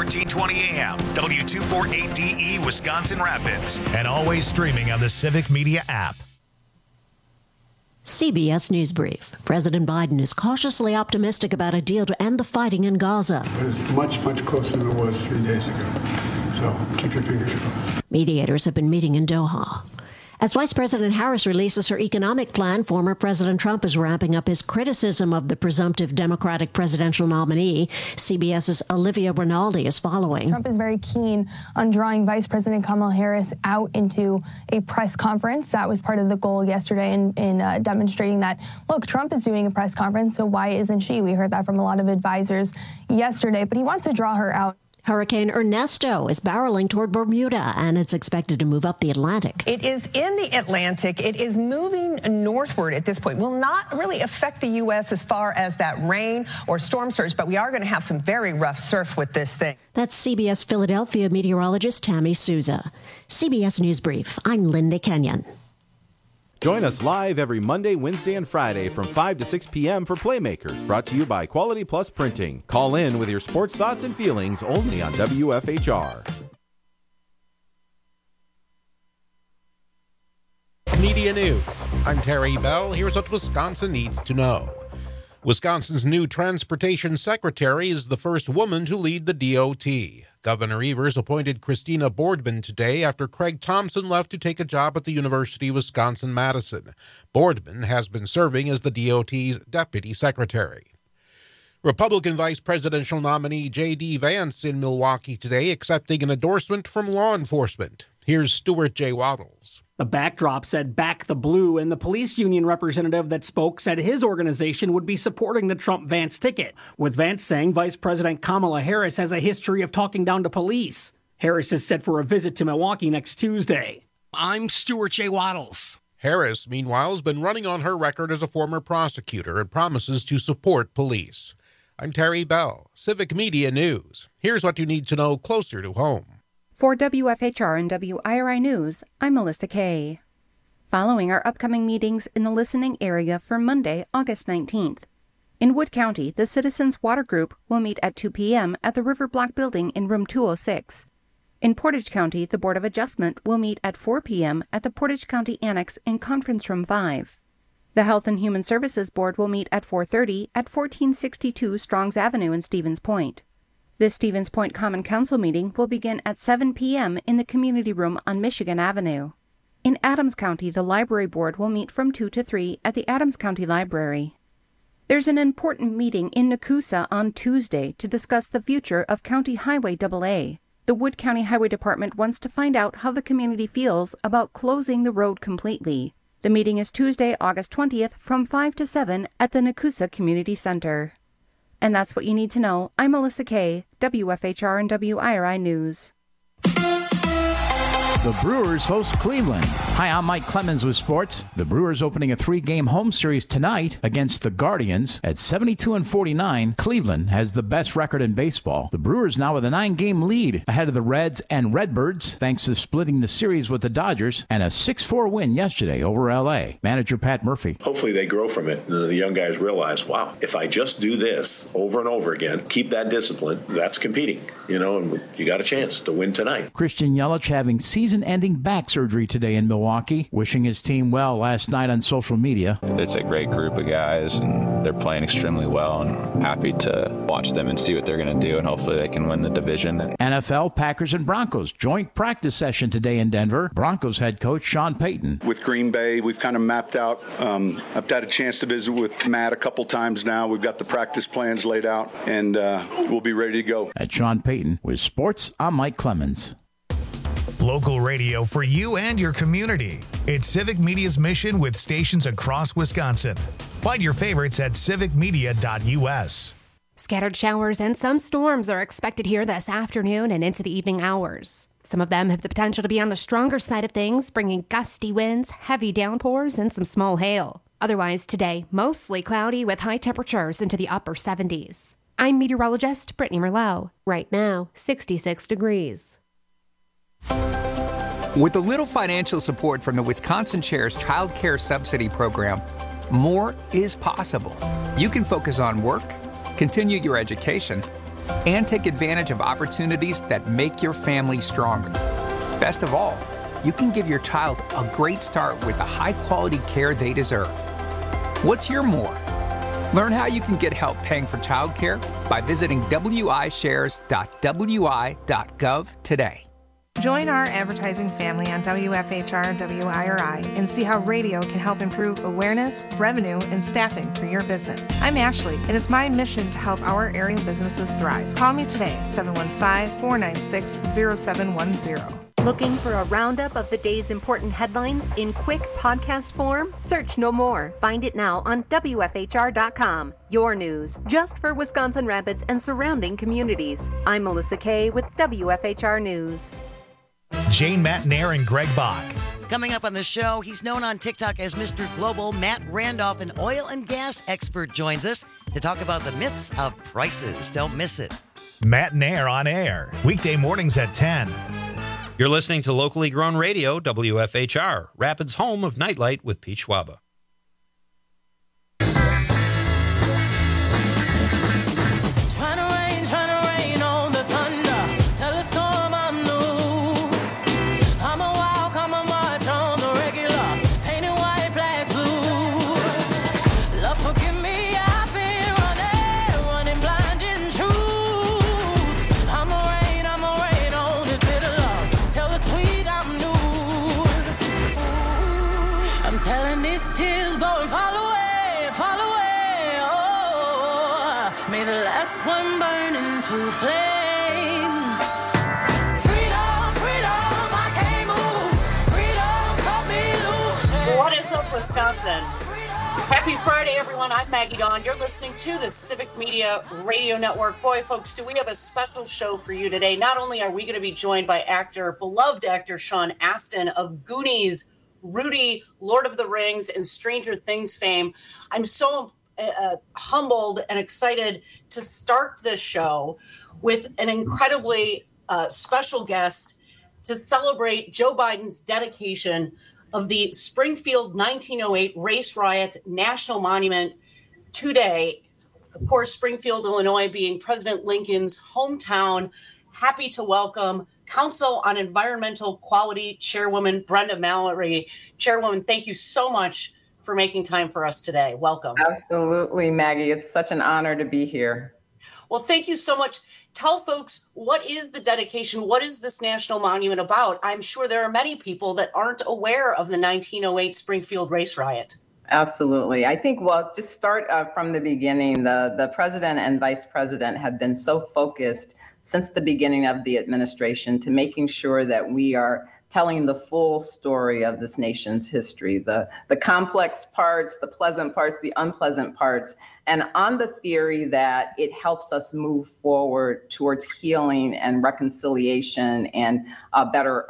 1320 AM, W248DE Wisconsin Rapids, and always streaming on the Civic Media app. CBS News Brief. President Biden is cautiously optimistic about a deal to end the fighting in Gaza. But it's much, much closer than it was 3 days ago. So keep your fingers crossed. Mediators have been meeting in Doha. As Vice President Harris releases her economic plan, former President Trump is ramping up his criticism of the presumptive Democratic presidential nominee. CBS's Olivia Rinaldi is following. Trump is very keen on drawing Vice President Kamala Harris out into a press conference. That was part of the goal yesterday in demonstrating that, look, Trump is doing a press conference, so why isn't she? We heard that from a lot of advisors yesterday, but he wants to draw her out. Hurricane Ernesto is barreling toward Bermuda, and it's expected to move up the Atlantic. It is in the Atlantic. It is moving northward at this point. Will not really affect the U.S. as far as that rain or storm surge, but we are going to have some very rough surf with this thing. That's CBS Philadelphia meteorologist Tammy Souza. CBS News Brief. I'm Linda Kenyon. Join us live every Monday, Wednesday, and Friday from 5 to 6 p.m. for Playmakers, brought to you by Quality Plus Printing. Call in with your sports thoughts and feelings only on WFHR. Media News. I'm Terry Bell. Here's what Wisconsin needs to know. Wisconsin's new transportation secretary is the first woman to lead the DOT. Governor Evers appointed Christina Boardman today after Craig Thompson left to take a job at the University of Wisconsin-Madison. Boardman has been serving as the DOT's deputy secretary. Republican vice presidential nominee J.D. Vance in Milwaukee today accepting an endorsement from law enforcement. Here's Stuart J. Waddles. The backdrop said "Back the Blue," and the police union representative that spoke said his organization would be supporting the Trump-Vance ticket, with Vance saying Vice President Kamala Harris has a history of talking down to police. Harris is set for a visit to Milwaukee next Tuesday. I'm Stuart J. Waddles. Harris, meanwhile, has been running on her record as a former prosecutor and promises to support police. I'm Terry Bell, Civic Media News. Here's what you need to know closer to home. For WFHR and WIRI News, I'm Melissa Kay. Following our upcoming meetings in the listening area for Monday, August 19th. In Wood County, the Citizens Water Group will meet at 2 p.m. at the River Block Building in Room 206. In Portage County, the Board of Adjustment will meet at 4 p.m. at the Portage County Annex in Conference Room 5. The Health and Human Services Board will meet at 4:30 at 1462 Strongs Avenue in Stevens Point. This Stevens Point Common Council meeting will begin at 7 p.m. in the Community Room on Michigan Avenue. In Adams County, the Library Board will meet from 2 to 3 at the Adams County Library. There's an important meeting in Nakusa on Tuesday to discuss the future of County Highway AA. The Wood County Highway Department wants to find out how the community feels about closing the road completely. The meeting is Tuesday, August 20th from 5 to 7 at the Nakusa Community Center. And that's what you need to know. I'm Melissa Kay, WFHR and WIRI News. The Brewers host Cleveland. Hi, I'm Mike Clemens with sports. The Brewers opening a 3-game home series tonight against the Guardians. At 72-49, Cleveland has the best record in baseball. The Brewers now with a 9-game lead ahead of the Reds and Redbirds, thanks to splitting the series with the Dodgers and a 6-4 win yesterday over L.A. Manager Pat Murphy. Hopefully they grow from it. The young guys realize, wow, if I just do this over and over again, keep that discipline, that's competing, and you got a chance to win tonight. Christian Yelich having season-ending back surgery today in Milwaukee, wishing his team well last night on social media. It's a great group of guys, and they're playing extremely well, and I'm happy to watch them and see what they're going to do, and hopefully they can win the division. NFL, Packers, and Broncos joint practice session today in Denver. Broncos head coach Sean Payton. With Green Bay, we've kind of mapped out. I've had a chance to visit with Matt a couple times now. We've got the practice plans laid out, and we'll be ready to go. At Sean Payton with sports, I'm Mike Clemens. Local radio for you and your community. It's Civic Media's mission with stations across Wisconsin. Find your favorites at civicmedia.us. Scattered showers and some storms are expected here this afternoon and into the evening hours. Some of them have the potential to be on the stronger side of things, bringing gusty winds, heavy downpours, and some small hail. Otherwise today, mostly cloudy with high temperatures into the upper 70s. I'm meteorologist Brittany Merlot. Right now, 66 degrees. With a little financial support from the Wisconsin Chair's Child Care Subsidy Program, more is possible. You can focus on work, continue your education, and take advantage of opportunities that make your family stronger. Best of all, you can give your child a great start with the high-quality care they deserve. What's your more? Learn how you can get help paying for childcare by visiting wishares.wi.gov today. Join our advertising family on WFHR and WIRI and see how radio can help improve awareness, revenue, and staffing for your business. I'm Ashley, and it's my mission to help our area businesses thrive. Call me today, 715-496-0710. Looking for a roundup of the day's important headlines in quick podcast form? Search no more. Find it now on WFHR.com. Your news, just for Wisconsin Rapids and surrounding communities. I'm Melissa Kay with WFHR News. Jane Matnair and Greg Bach. Coming up on the show, he's known on TikTok as Mr. Global. Matt Randolph, an oil and gas expert, joins us to talk about the myths of prices. Don't miss it. Matnair on air, weekday mornings at 10. You're listening to locally grown radio, WFHR, Rapids' home of Nightlight with Pete Schwaba. Tears going fall away, oh, may the last one burn into flames. Freedom, freedom, I can't move. Freedom, cut me loose. What is up, Wisconsin? Happy Friday, everyone. I'm Maggie Dawn. You're listening to the Civic Media Radio Network. Boy, folks, do we have a special show for you today. Not only are we going to be joined by beloved actor Sean Astin of Goonies, Rudy, Lord of the Rings, and Stranger Things fame. I'm so humbled and excited to start this show with an incredibly special guest to celebrate Joe Biden's dedication of the Springfield 1908 Race Riot National Monument today. Of course, Springfield, Illinois being President Lincoln's hometown. Happy to welcome Council on Environmental Quality Chairwoman Brenda Mallory. Chairwoman, thank you so much for making time for us today. Welcome. Absolutely, Maggie. It's such an honor to be here. Well, thank you so much. Tell folks, what is the dedication? What is this national monument about? I'm sure there are many people that aren't aware of the 1908 Springfield Race Riot. Absolutely. I think, just start from the beginning. The president and vice president have been so focused since the beginning of the administration to making sure that we are telling the full story of this nation's history, the complex parts, the pleasant parts, the unpleasant parts, and on the theory that it helps us move forward towards healing and reconciliation and better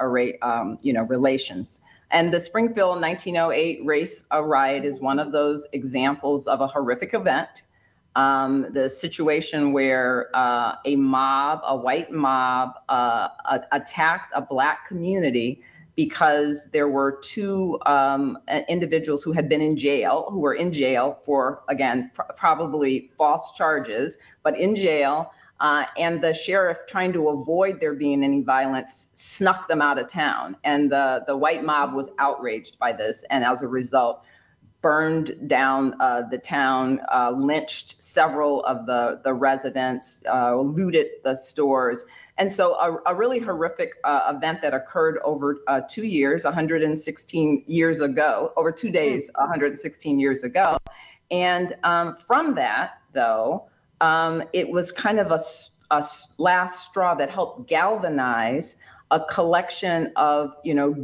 relations. And the Springfield 1908 Race Riot is one of those examples of a horrific event. The situation where a white mob, attacked a Black community because there were two individuals who had been in jail, who were in jail for, again, probably false charges, but in jail, and the sheriff, trying to avoid there being any violence, snuck them out of town. And the white mob was outraged by this, and as a result, burned down the town, lynched several of the residents, looted the stores. And so a really horrific event that occurred over 2 years, 116 years ago, over 2 days, 116 years ago. And from that, though, it was kind of a last straw that helped galvanize a collection of,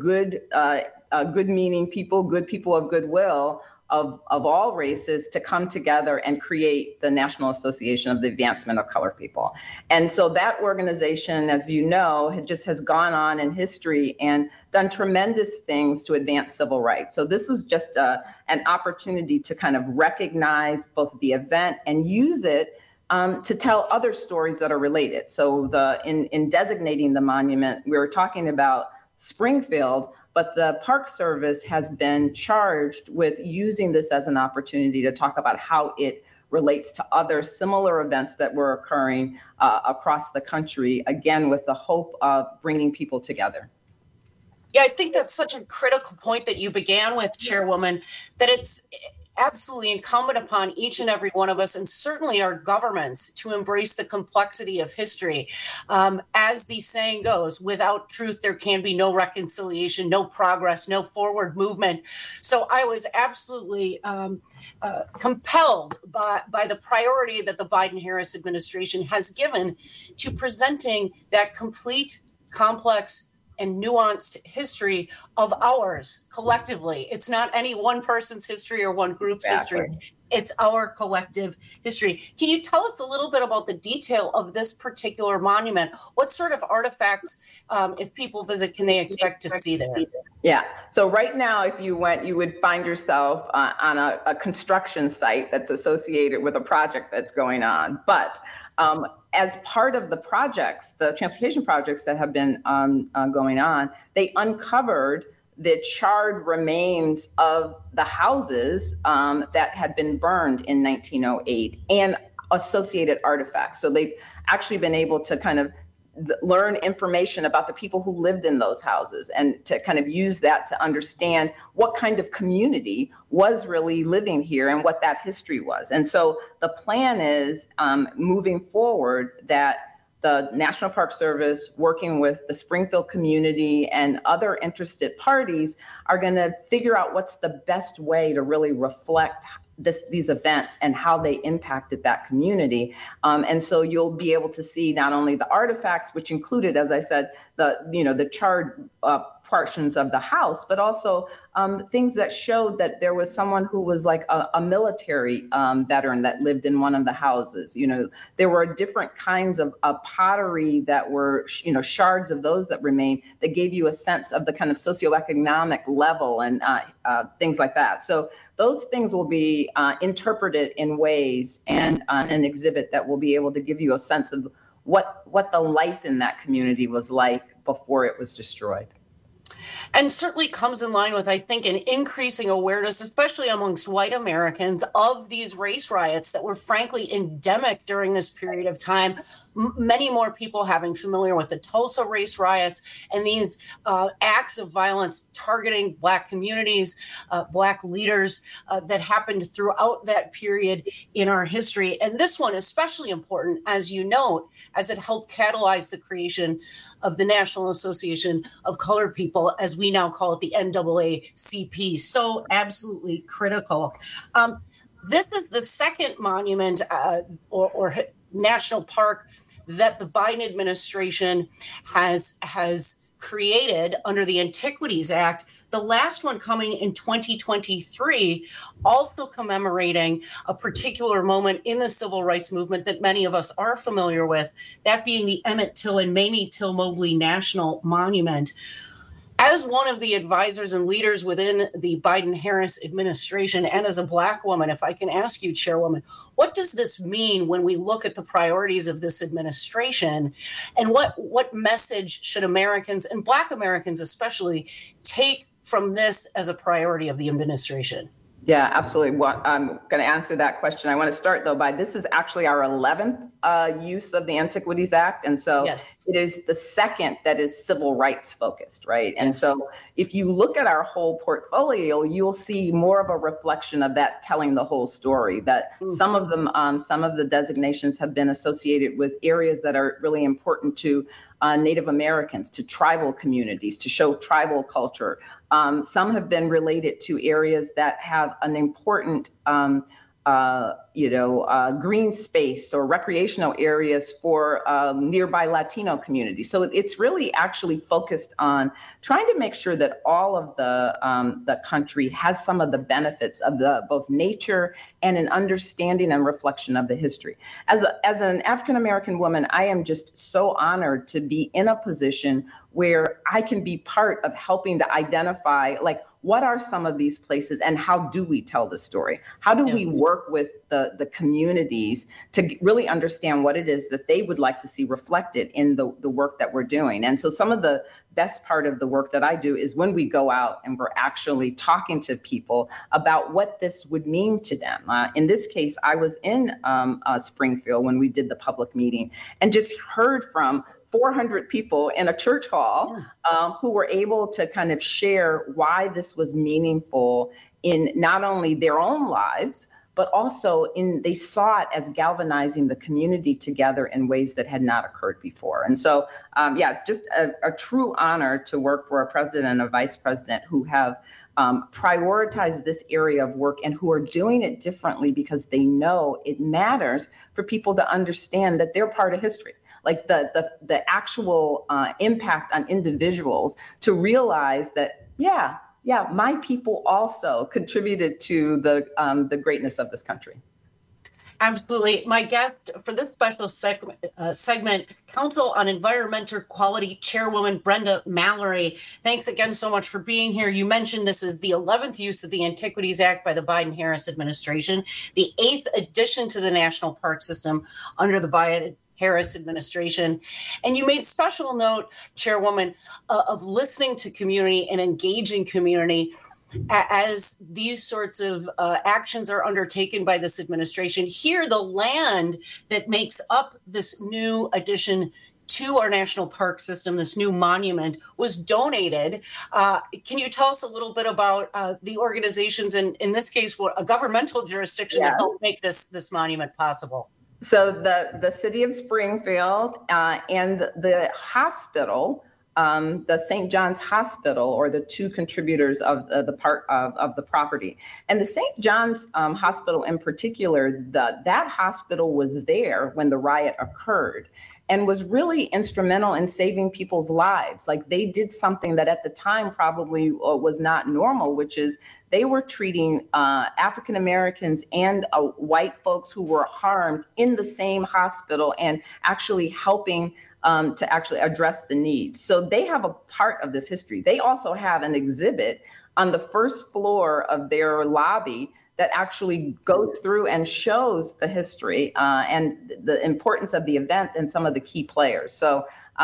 good-meaning people, good people of goodwill of all races to come together and create the National Association of the Advancement of Colored People. And so that organization, as you know, has gone on in history and done tremendous things to advance civil rights. So this was just an opportunity to kind of recognize both the event and use it to tell other stories that are related. So in designating the monument, we were talking about Springfield, but the Park Service has been charged with using this as an opportunity to talk about how it relates to other similar events that were occurring across the country, again, with the hope of bringing people together. Yeah, I think that's such a critical point that you began with, Chairwoman, that it's absolutely incumbent upon each and every one of us, and certainly our governments, to embrace the complexity of history. As the saying goes, without truth, there can be no reconciliation, no progress, no forward movement. So I was absolutely compelled by the priority that the Biden-Harris administration has given to presenting that complete, complex, and nuanced history of ours collectively. It's not any one person's history or one group's history. It's our collective history. Can you tell us a little bit about the detail of this particular monument? What sort of artifacts, if people visit, can they expect to see there? Yeah. So right now, if you went, you would find yourself on a construction site that's associated with a project that's going on. But as part of the projects, the transportation projects that have been going on, they uncovered the charred remains of the houses that had been burned in 1908 and associated artifacts. So they've actually been able to kind of learn information about the people who lived in those houses and to kind of use that to understand what kind of community was really living here and what that history was. And so the plan is moving forward that the National Park Service, working with the Springfield community and other interested parties, are going to figure out what's the best way to really reflect these events and how they impacted that community. And so you'll be able to see not only the artifacts, which included, as I said, the charred portions of the house, but also things that showed that there was someone who was like a military veteran that lived in one of the houses. There were different kinds of pottery that were, shards of those that remain that gave you a sense of the kind of socioeconomic level and things like that. So those things will be interpreted in ways and an exhibit that will be able to give you a sense of what the life in that community was like before it was destroyed. And certainly comes in line with, I think, an increasing awareness, especially amongst white Americans, of these race riots that were frankly endemic during this period of time. Many more people having familiar with the Tulsa race riots and these acts of violence targeting Black communities, Black leaders that happened throughout that period in our history. And this one especially important, as you note, as it helped catalyze the creation of the National Association of Colored People, as we now call it, the NAACP. So absolutely critical. This is the second monument or national park that the Biden administration has created under the Antiquities Act. The last one coming in 2023, also commemorating a particular moment in the civil rights movement that many of us are familiar with, that being the Emmett Till and Mamie Till Mobley National Monument. As one of the advisors and leaders within the Biden-Harris administration, and as a Black woman, if I can ask you, Chairwoman, what does this mean when we look at the priorities of this administration? And what message should Americans, and Black Americans especially, take from this as a priority of the administration? Yeah, absolutely. Well, I'm going to answer that question. I want to start, though, by this is actually our 11th use of the Antiquities Act. And so It is the second that is civil rights focused, right? And so if you look at our whole portfolio, you'll see more of a reflection of that telling the whole story, that some of them, some of the designations have been associated with areas that are really important to Native Americans, to tribal communities, to show tribal culture. Some have been related to areas that have an important, green space or recreational areas for nearby Latino communities. So it's really actually focused on trying to make sure that all of the country has some of the benefits of both nature and an understanding and reflection of the history. As an African-American woman, I am just so honored to be in a position where I can be part of helping to identify what are some of these places and how do we tell the story? How do we work with the communities to really understand what it is that they would like to see reflected in the work that we're doing? And so some of the best part of the work that I do is when we go out and we're actually talking to people about what this would mean to them. In this case, I was in Springfield when we did the public meeting and just heard from 400 people in a church hall who were able to kind of share why this was meaningful in not only their own lives, but also they saw it as galvanizing the community together in ways that had not occurred before. And so, just a true honor to work for a president and a vice president who have prioritized this area of work and who are doing it differently because they know it matters for people to understand that they're part of history. Like the actual impact on individuals to realize that, my people also contributed to the greatness of this country. Absolutely. My guest for this special segment, Council on Environmental Quality Chairwoman Brenda Mallory. Thanks again so much for being here. You mentioned this is the 11th use of the Antiquities Act by the Biden-Harris administration, the 8th addition to the National Park System under the Biden-Harris administration. And you made special note, Chairwoman, of listening to community and engaging community as these sorts of actions are undertaken by this administration. Here, the land that makes up this new addition to our national park system, this new monument, was donated. Can you tell us a little bit about the organizations, and in this case, a governmental jurisdiction that helped make this monument possible? So the city of Springfield and the hospital, the St. John's Hospital, or the two contributors of the part of the property. And the St. John's Hospital in particular, that hospital was there when the riot occurred and was really instrumental in saving people's lives. Like, they did something that at the time probably was not normal, which is they were treating African Americans and white folks who were harmed in the same hospital and actually helping to actually address the needs. So they have a part of this history. They also have an exhibit on the first floor of their lobby that actually goes through and shows the history and the importance of the event and some of the key players. So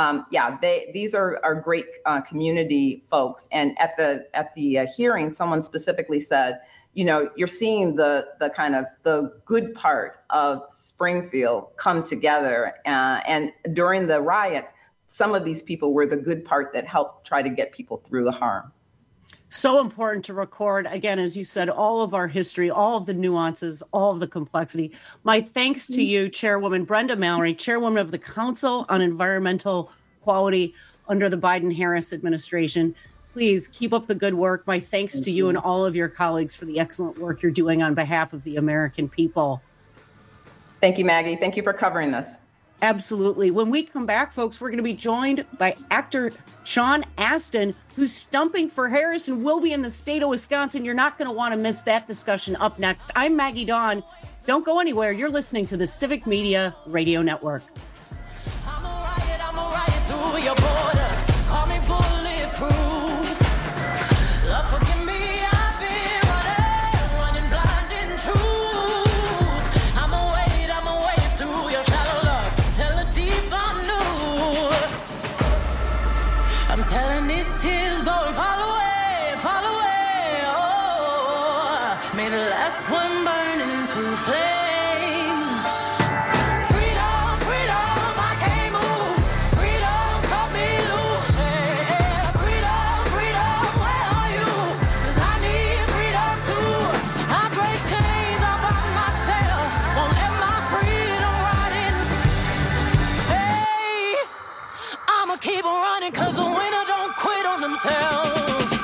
these are great community folks. And at the hearing, someone specifically said, you're seeing the kind of the good part of Springfield come together. And during the riots, some of these people were the good part that helped try to get people through the harm. So important to record, again, as you said, all of our history, all of the nuances, all of the complexity. My thanks to you, Chairwoman Brenda Mallory, Chairwoman of the Council on Environmental Quality under the Biden-Harris administration. Please keep up the good work. My thanks to you and all of your colleagues for the excellent work you're doing on behalf of the American people. Thank you, Maggie. Thank you for covering this. Absolutely. When we come back, folks, we're going to be joined by actor Sean Astin, who's stumping for Harris and will be in the state of Wisconsin. You're not going to want to miss that discussion. Up next, I'm Maggie Dawn. Don't go anywhere. You're listening to the Civic Media Radio Network. I'm a riot through your borders. Call me bulletproof. Love, forgive me, I've been running blind in truth. I'm a wave through your shallow love. Tell the deep I'm new. I'm telling these tears go and fall away, oh. May the last one burn into flames. Keep on running, cause the winner don't quit on themselves.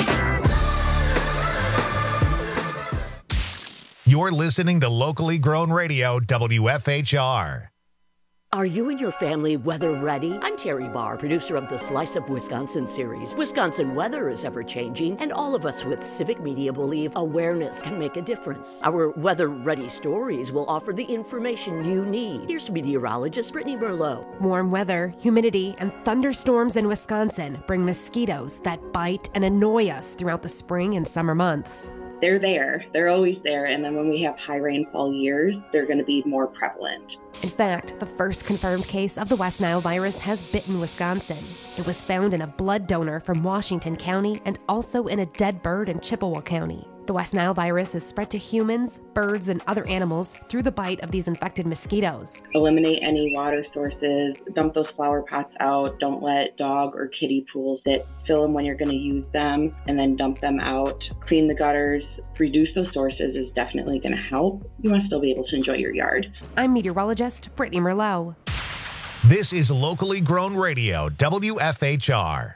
You're listening to locally grown radio, WFHR. Are you and your family weather ready? I'm Terry Barr, producer of the Slice of Wisconsin series. Wisconsin weather is ever-changing, and all of us with Civic Media believe awareness can make a difference. Our weather-ready stories will offer the information you need. Here's meteorologist Brittany Merlot. Warm weather, humidity, and thunderstorms in Wisconsin bring mosquitoes that bite and annoy us throughout the spring and summer months. They're there. They're always there. And then when we have high rainfall years, they're going to be more prevalent. In fact, the first confirmed case of the West Nile virus has bitten Wisconsin. It was found in a blood donor from Washington County and also in a dead bird in Chippewa County. The West Nile virus is spread to humans, birds, and other animals through the bite of these infected mosquitoes. Eliminate any water sources, dump those flower pots out, don't let dog or kitty pools sit, fill them when you're going to use them, and then dump them out. Clean the gutters, reduce those sources is definitely going to help. You want to still be able to enjoy your yard. I'm meteorologist Brittany Merlot. This is locally grown radio, WFHR.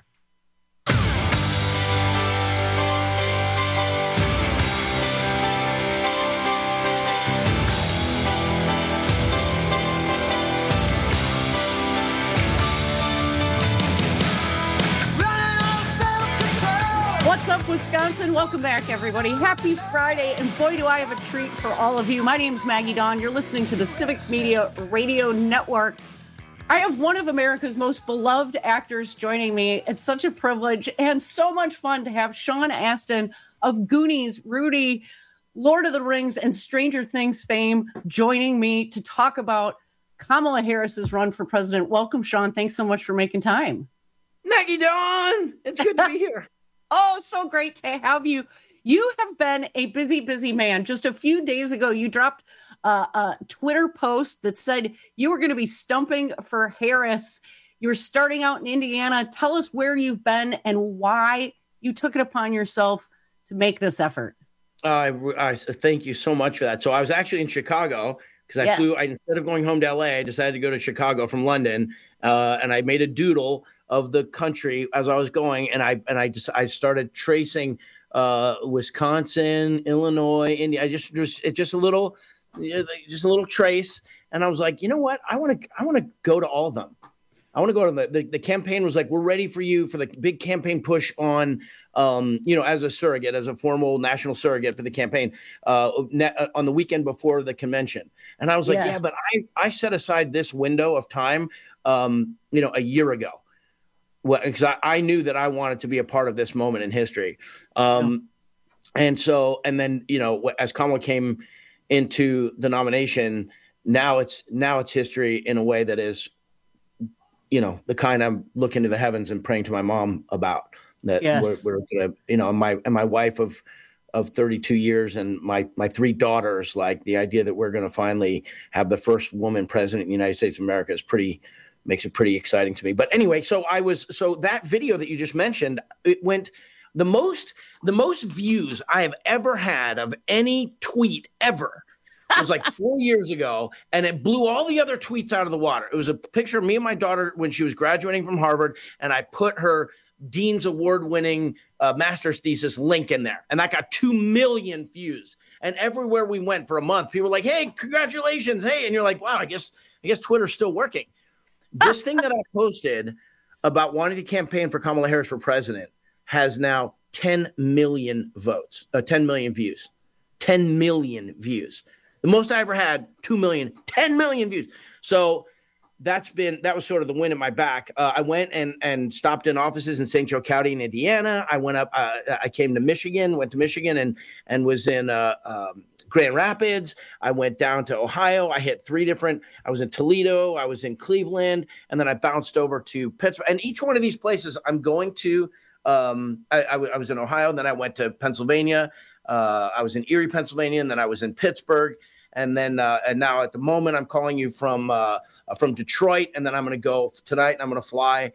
What's up, Wisconsin? Welcome back, everybody. Happy Friday, and boy, do I have a treat for all of you. My name's Maggie Dawn. You're listening to the Civic Media Radio Network. I have one of America's most beloved actors joining me. It's such a privilege and so much fun to have Sean Astin of Goonies, Rudy, Lord of the Rings, and Stranger Things fame joining me to talk about Kamala Harris's run for president. Welcome, Sean. Thanks so much for making time. Maggie Dawn, it's good to be here. Oh, so great to have you. You have been a busy, busy man. Just a few days ago, you dropped a Twitter post that said you were going to be stumping for Harris. You were starting out in Indiana. Tell us where you've been and why you took it upon yourself to make this effort. I thank you so much for that. So I was actually in Chicago because I flew. Instead of going home to LA, I decided to go to Chicago from London, and I made a doodle of the country as I was going, and I started tracing Wisconsin, Illinois, India. Just a little trace, and I was like, you know what? I want to go to all of them. I want to go to the campaign was like, we're ready for you for the big campaign push on, as a surrogate, as a formal national surrogate for the campaign on the weekend before the convention. And I was like, yeah, but I set aside this window of time, a year ago. Well, because I knew that I wanted to be a part of this moment in history. And then, as Kamala came into the nomination, now it's history in a way that is, the kind I'm looking to the heavens and praying to my mom about. That we're gonna, my wife of 32 years and my three daughters, like the idea that we're going to finally have the first woman president in the United States of America makes it pretty exciting to me. But anyway, so that video that you just mentioned, it went the most views I have ever had of any tweet ever. It was like 4 years ago, and it blew all the other tweets out of the water. It was a picture of me and my daughter when she was graduating from Harvard, and I put her Dean's Award-winning master's thesis link in there, and that got 2 million views. And everywhere we went for a month, people were like, "Hey, congratulations! Hey!" And you're like, "Wow, I guess Twitter's still working." This thing that I posted about wanting to campaign for Kamala Harris for president has now 10 million votes, 10 million views, 10 million views. The most I ever had, 2 million, 10 million views. So that was sort of the wind at my back. I went and stopped in offices in St. Joe County in Indiana. I went up, I came to Michigan, went to Michigan and was in Grand Rapids. I went down to Ohio. I hit I was in Toledo. I was in Cleveland. And then I bounced over to Pittsburgh. And each one of these places I'm going to, I was in Ohio. And then I went to Pennsylvania. I was in Erie, Pennsylvania. And then I was in Pittsburgh. And then, and now at the moment I'm calling you from Detroit. And then I'm going to go tonight and I'm going to fly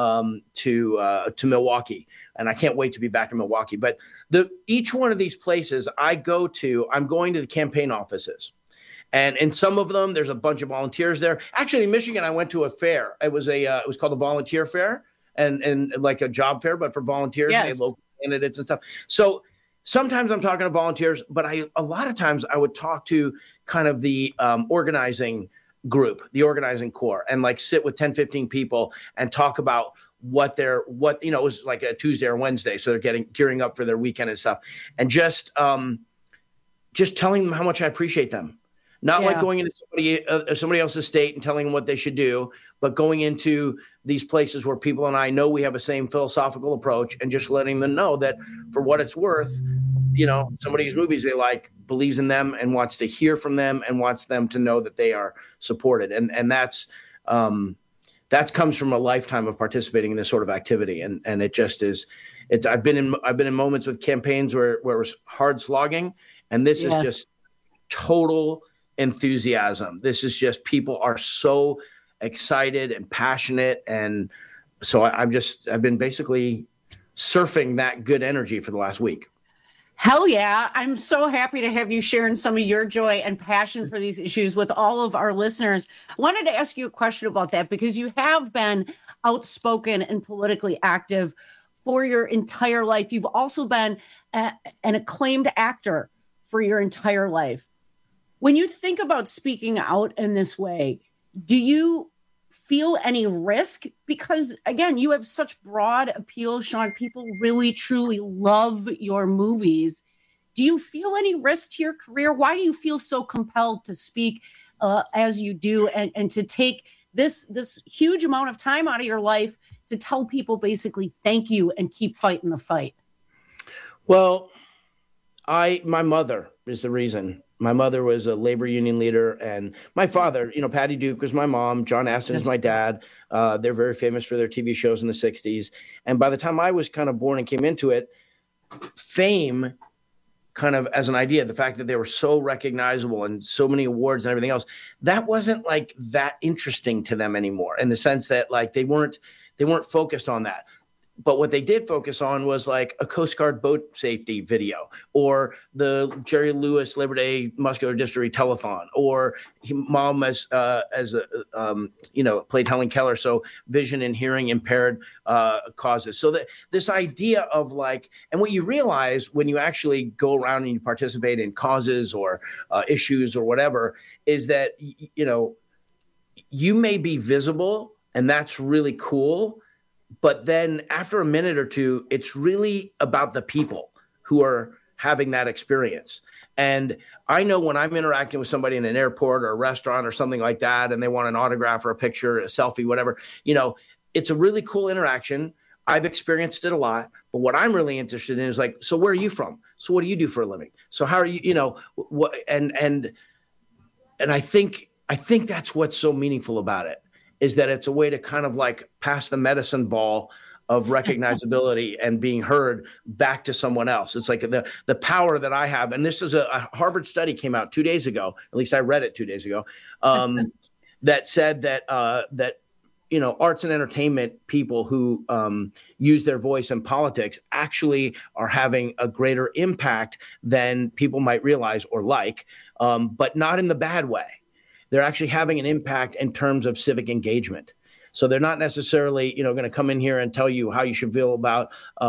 to Milwaukee. And I can't wait to be back in Milwaukee. But each one of these places I go to, I'm going to the campaign offices. And in some of them, there's a bunch of volunteers there. Actually, in Michigan, I went to a fair. It was called the Volunteer Fair and like a job fair, but for volunteers, they had local candidates and stuff. So sometimes I'm talking to volunteers, but a lot of times I would talk to kind of the organizing group, the organizing core, and like sit with 10, 15 people and talk about what it was like a Tuesday or Wednesday. So they're gearing up for their weekend and stuff. And just telling them how much I appreciate them. Not like going into somebody else's state and telling them what they should do, but going into these places where people and I know we have the same philosophical approach, and just letting them know that for what it's worth, somebody's movies they like, believes in them and wants to hear from them and wants them to know that they are supported. And that's that comes from a lifetime of participating in this sort of activity. And it just is, I've been in moments with campaigns where it was hard slogging, and this is just total enthusiasm. This is just, people are so excited and passionate. And so I've been basically surfing that good energy for the last week. Hell yeah. I'm so happy to have you sharing some of your joy and passion for these issues with all of our listeners. I wanted to ask you a question about that, because you have been outspoken and politically active for your entire life. You've also been an acclaimed actor for your entire life. When you think about speaking out in this way, do you feel any risk? Because again, you have such broad appeal, Sean. People really, truly love your movies. Do you feel any risk to your career? Why do you feel so compelled to speak as you do, and to take this huge amount of time out of your life to tell people basically thank you and keep fighting the fight? Well, my mother is the reason. My mother was a labor union leader, and my father, Patty Duke was my mom. John Astin is my dad. They're very famous for their TV shows in the 60s. And by the time I was kind of born and came into it, fame kind of as an idea, the fact that they were so recognizable and so many awards and everything else, that wasn't like that interesting to them anymore, in the sense that like they weren't focused on that. But what they did focus on was like a Coast Guard boat safety video, or the Jerry Lewis Labor Day Muscular Dystrophy telethon, or mom played Helen Keller, so vision and hearing impaired causes. So that this idea of like, and what you realize when you actually go around and you participate in causes or issues or whatever, is that you may be visible, and that's really cool. But then after a minute or two, it's really about the people who are having that experience. And I know when I'm interacting with somebody in an airport or a restaurant or something like that, and they want an autograph or a picture, a selfie, whatever, it's a really cool interaction. I've experienced it a lot. But what I'm really interested in is like, so where are you from? So what do you do for a living? So how are you, what? And I think that's what's so meaningful about it, is that it's a way to kind of like pass the medicine ball of recognizability and being heard back to someone else. It's like the power that I have. And this is a Harvard study came out 2 days ago, at least I read it 2 days ago, that said that arts and entertainment people who use their voice in politics actually are having a greater impact than people might realize or like, but not in the bad way. They're actually having an impact in terms of civic engagement. So they're not necessarily, going to come in here and tell you how you should feel about,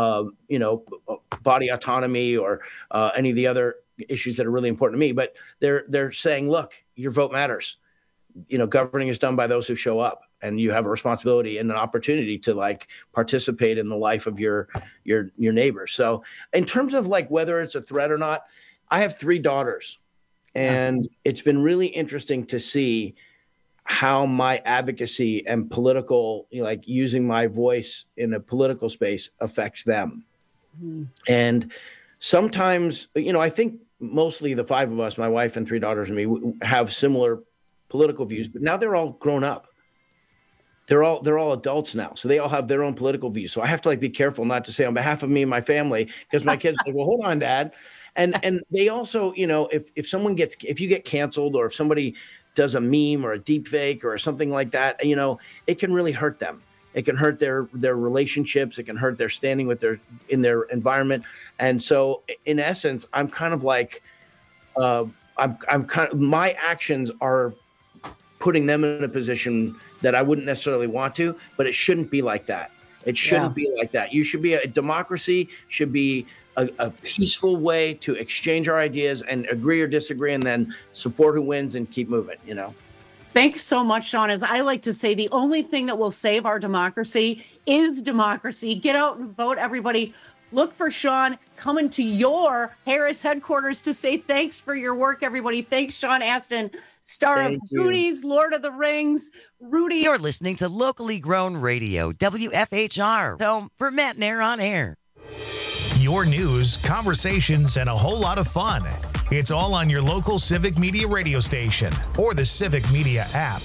body autonomy or any of the other issues that are really important to me. But they're saying, look, your vote matters. Governing is done by those who show up, and you have a responsibility and an opportunity to like participate in the life of your neighbors. So in terms of like whether it's a threat or not, I have 3 daughters. And it's been really interesting to see how my advocacy and political, like using my voice in a political space, affects them. Mm-hmm. And sometimes, I think mostly the 5 of us, my wife and 3 daughters and me, have similar political views, but now they're all grown up. They're all adults now. So they all have their own political views. So I have to like be careful not to say on behalf of me and my family, because my kids are like, well, hold on, Dad. And they also, if you get canceled, or if somebody does a meme or a deep fake or something like that, it can really hurt them. It can hurt their relationships. It can hurt their standing in their environment. And so in essence, I'm kind of like, my actions are putting them in a position that I wouldn't necessarily want to, but it shouldn't be like that. It shouldn't be like that. You should be a democracy should be a peaceful way to exchange our ideas and agree or disagree, and then support who wins and keep moving, Thanks so much, Sean. As I like to say, the only thing that will save our democracy is democracy. Get out and vote, everybody. Look for Sean coming to your Harris headquarters to say thanks for your work, everybody. Thanks, Sean Astin, star of Rudy's, Lord of the Rings. Rudy. You're listening to Locally Grown Radio, WFHR. Home for Matt and Aaron on air. Your news, conversations, and a whole lot of fun. It's all on your local Civic Media radio station or the Civic Media app.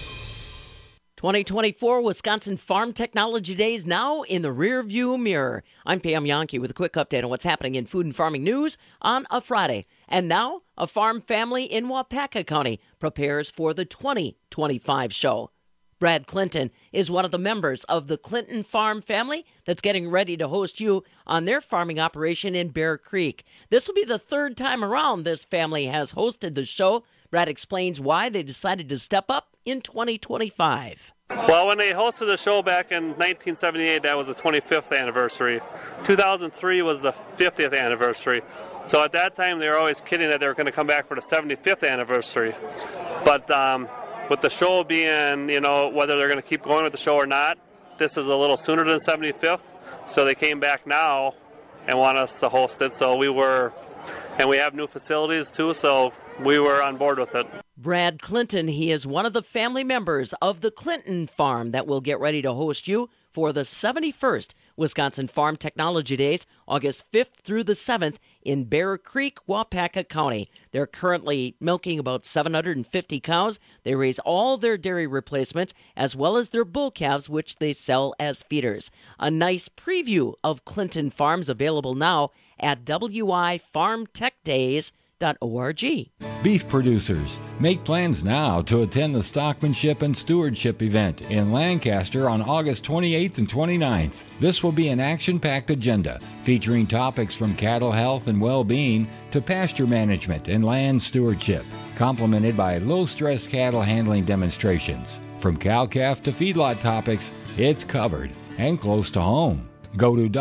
2024 Wisconsin Farm Technology Days now in the rearview mirror. I'm Pam Yankee with a quick update on what's happening in food and farming news on a Friday. And now, a farm family in Waupaca County prepares for the 2025 show. Brad Clinton is one of the members of the Clinton Farm family that's getting ready to host you on their farming operation in Bear Creek. This will be the third time around this family has hosted the show. Brad explains why they decided to step up in 2025. Well, when they hosted the show back in 1978, that was the 25th anniversary. 2003 was the 50th anniversary. So at that time, they were always kidding that they were going to come back for the 75th anniversary. But with the show being, whether they're going to keep going with the show or not, this is a little sooner than 75th. So they came back now and want us to host it. So we have new facilities too, so we were on board with it. Brad Clinton, he is one of the family members of the Clinton Farm that will get ready to host you for the 71st Wisconsin Farm Technology Days, August 5th through the 7th in Bear Creek, Waupaca County. They're currently milking about 750 cows. They raise all their dairy replacements as well as their bull calves, which they sell as feeders. A nice preview of Clinton Farms available now at wifarmtechdays.org. Beef producers, make plans now to attend the Stockmanship and Stewardship event in Lancaster on August 28th and 29th. This will be an action-packed agenda featuring topics from cattle health and well-being to pasture management and land stewardship, complemented by low-stress cattle handling demonstrations. From cow-calf to feedlot topics, it's covered and close to home. Go to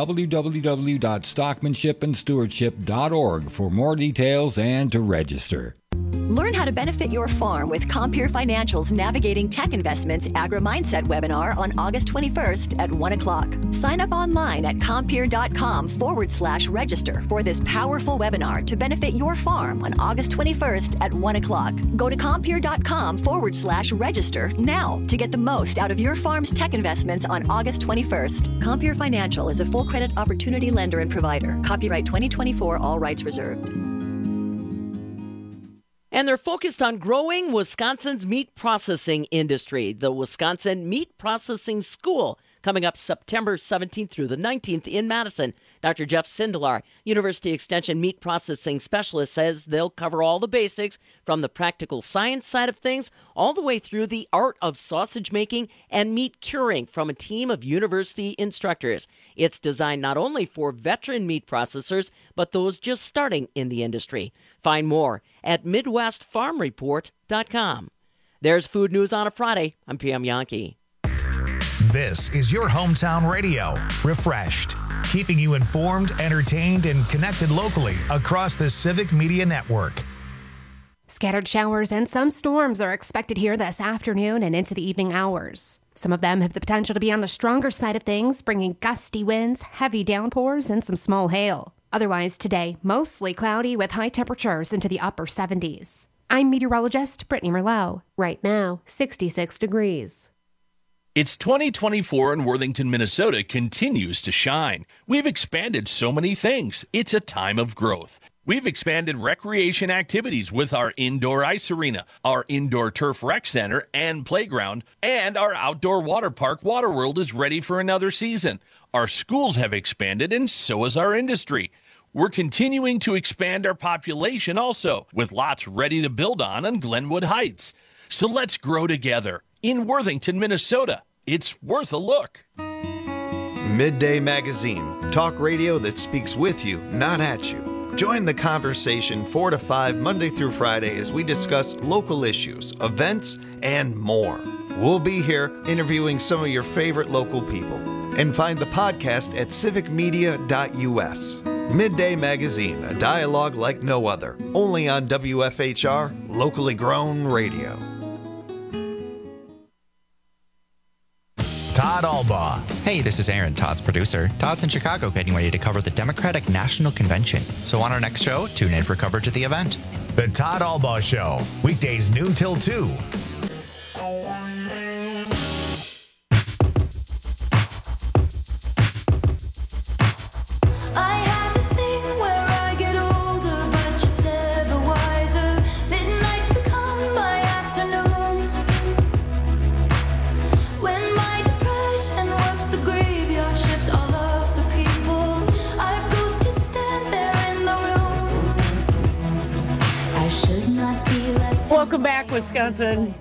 www.stockmanshipandstewardship.org for more details and to register. Learn how to benefit your farm with Compeer Financial's Navigating Tech Investments Agri-Mindset webinar on August 21st at 1 o'clock. Sign up online at compeer.com/register for this powerful webinar to benefit your farm on August 21st at 1 o'clock. Go to compeer.com/register now to get the most out of your farm's tech investments on August 21st. Compeer Financial is a full credit opportunity lender and provider. Copyright 2024, all rights reserved. And they're focused on growing Wisconsin's meat processing industry. The Wisconsin Meat Processing School, coming up September 17th through the 19th in Madison. Dr. Jeff Sindelar, University Extension Meat Processing Specialist, says they'll cover all the basics from the practical science side of things all the way through the art of sausage making and meat curing from a team of university instructors. It's designed not only for veteran meat processors, but those just starting in the industry. Find more at MidwestFarmReport.com. There's food news on a Friday. I'm Pam Yankee. This is your hometown radio, Refreshed, keeping you informed, entertained, and connected locally across the Civic Media Network. Scattered showers and some storms are expected here this afternoon and into the evening hours. Some of them have the potential to be on the stronger side of things, bringing gusty winds, heavy downpours, and some small hail. Otherwise today, mostly cloudy with high temperatures into the upper 70s. I'm meteorologist Brittany Merlot. Right now, 66 degrees. It's 2024 and Worthington, Minnesota continues to shine. We've expanded so many things. It's a time of growth. We've expanded recreation activities with our indoor ice arena, our indoor turf rec center and playground, and our outdoor water park, Waterworld, is ready for another season. Our schools have expanded, and so has our industry. We're continuing to expand our population also, with lots ready to build on Glenwood Heights. So let's grow together. In Worthington, Minnesota, it's worth a look. Midday Magazine, talk radio that speaks with you, not at you. Join the conversation 4 to 5 Monday through Friday as we discuss local issues, events, and more. We'll be here interviewing some of your favorite local people. And find the podcast at civicmedia.us. Midday Magazine, a dialogue like no other. Only on WFHR, locally grown radio. Alba. Hey, this is Aaron, Todd's producer. Todd's in Chicago getting ready to cover the Democratic National Convention. So on our next show, tune in for coverage of the event. The Todd Alba Show, weekdays noon till 2. Welcome back, Wisconsin.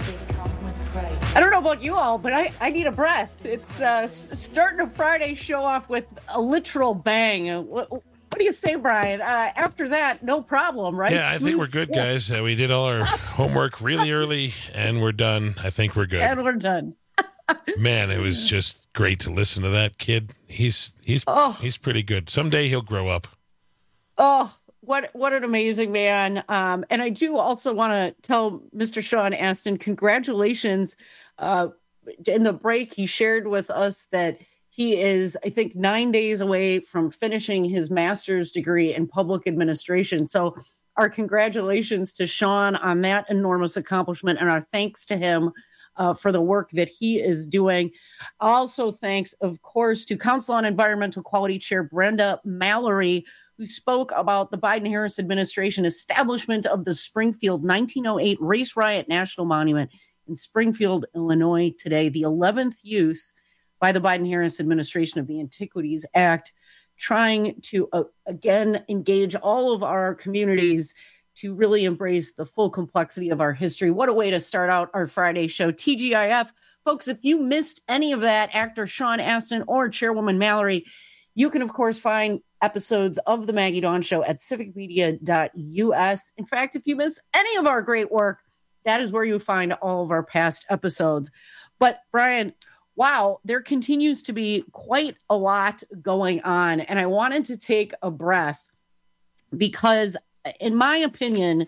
I don't know about you all, but I need a breath. It's starting a Friday show off with a literal bang. What do you say, Brian? After that, no problem, right? Yeah, I think we're good, guys. We did all our homework really early, and we're done. I think we're good. And we're done. Man, it was just great to listen to that kid. He's pretty good. Someday he'll grow up. Oh, what an amazing man. And I do also want to tell Mr. Sean Astin, congratulations. In the break, he shared with us that he is, I think, 9 days away from finishing his master's degree in public administration. So our congratulations to Sean on that enormous accomplishment, and our thanks to him for the work that he is doing. Also, thanks, of course, to Council on Environmental Quality Chair Brenda Mallory, who spoke about the Biden-Harris administration establishment of the Springfield 1908 Race Riot National Monument in Springfield, Illinois today, the 11th use by the Biden-Harris administration of the Antiquities Act, trying to, again, engage all of our communities to really embrace the full complexity of our history. What a way to start out our Friday show. TGIF. Folks, if you missed any of that, actor Sean Astin or Chairwoman Mallory, you can, of course, find episodes of The Maggie Dawn Show at civicmedia.us. In fact, if you miss any of our great work, that is where you find all of our past episodes. But, Brian, wow, there continues to be quite a lot going on. And I wanted to take a breath because, in my opinion,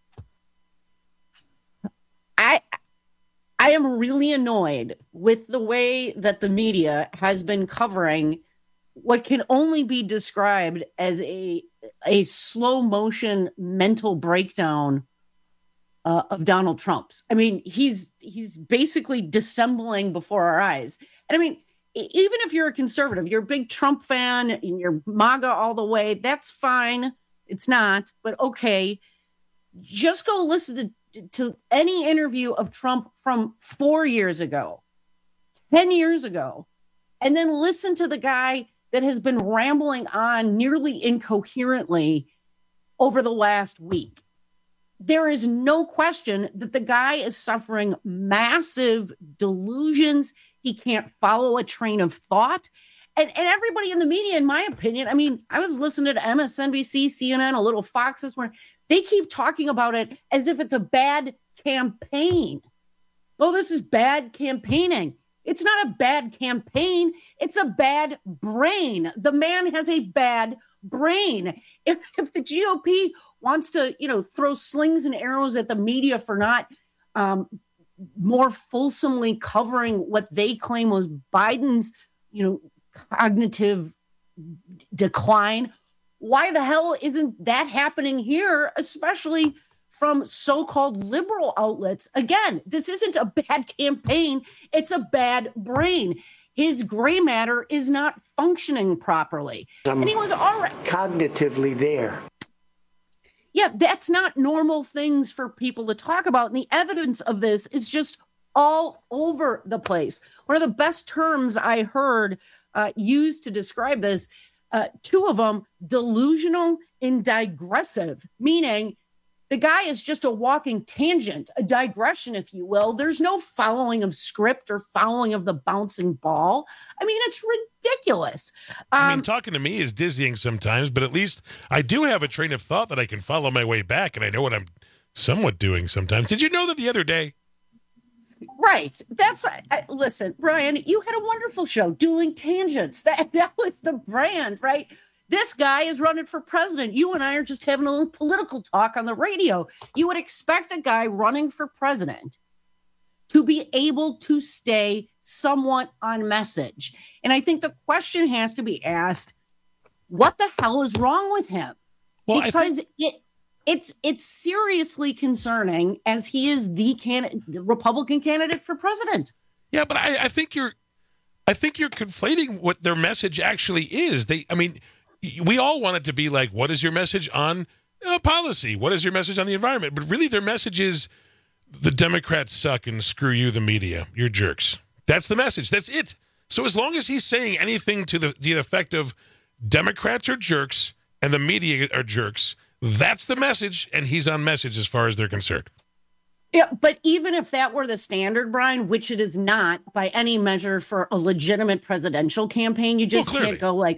I am really annoyed with the way that the media has been covering what can only be described as a slow motion mental breakdown of Donald Trump's. I mean, he's basically dissembling before our eyes. And I mean, even if you're a conservative, you're a big Trump fan and you're MAGA all the way, that's fine. It's not, but okay. Just go listen to any interview of Trump from 4 years ago, 10 years ago, and then listen to the guy that has been rambling on nearly incoherently over the last week. There is no question that the guy is suffering massive delusions. He can't follow a train of thought. And everybody in the media, in my opinion, I mean, I was listening to MSNBC, CNN, a little Fox this morning. They keep talking about it as if it's a bad campaign. Oh, this is bad campaigning. It's not a bad campaign. It's a bad brain. The man has a bad brain. If the GOP wants to, throw slings and arrows at the media for not more fulsomely covering what they claim was Biden's, cognitive decline, why the hell isn't that happening here, especially from so-called liberal outlets? Again, this isn't a bad campaign. It's a bad brain. His gray matter is not functioning properly. And he was already cognitively there. Yeah, that's not normal things for people to talk about. And the evidence of this is just all over the place. One of the best terms I heard used to describe this, two of them, delusional and digressive, meaning the guy is just a walking tangent, a digression, if you will. There's no following of script or following of the bouncing ball. I mean, it's ridiculous. Talking to me is dizzying sometimes, but at least I do have a train of thought that I can follow my way back, and I know what I'm somewhat doing sometimes. Did you know that the other day? Right. That's right. Listen, Brian, you had a wonderful show, Dueling Tangents. That was the brand, right? This guy is running for president. You and I are just having a little political talk on the radio. You would expect a guy running for president to be able to stay somewhat on message. And I think the question has to be asked, what the hell is wrong with him? Well, because it's seriously concerning, as he is the Republican candidate for president. Yeah, but I think you're conflating what their message actually is. We all want it to be like, what is your message on policy? What is your message on the environment? But really, their message is the Democrats suck and screw you, the media. You're jerks. That's the message. That's it. So as long as he's saying anything to the effect of Democrats are jerks and the media are jerks, that's the message, and he's on message as far as they're concerned. Yeah, but even if that were the standard, Brian, which it is not by any measure for a legitimate presidential campaign, you just can't go like,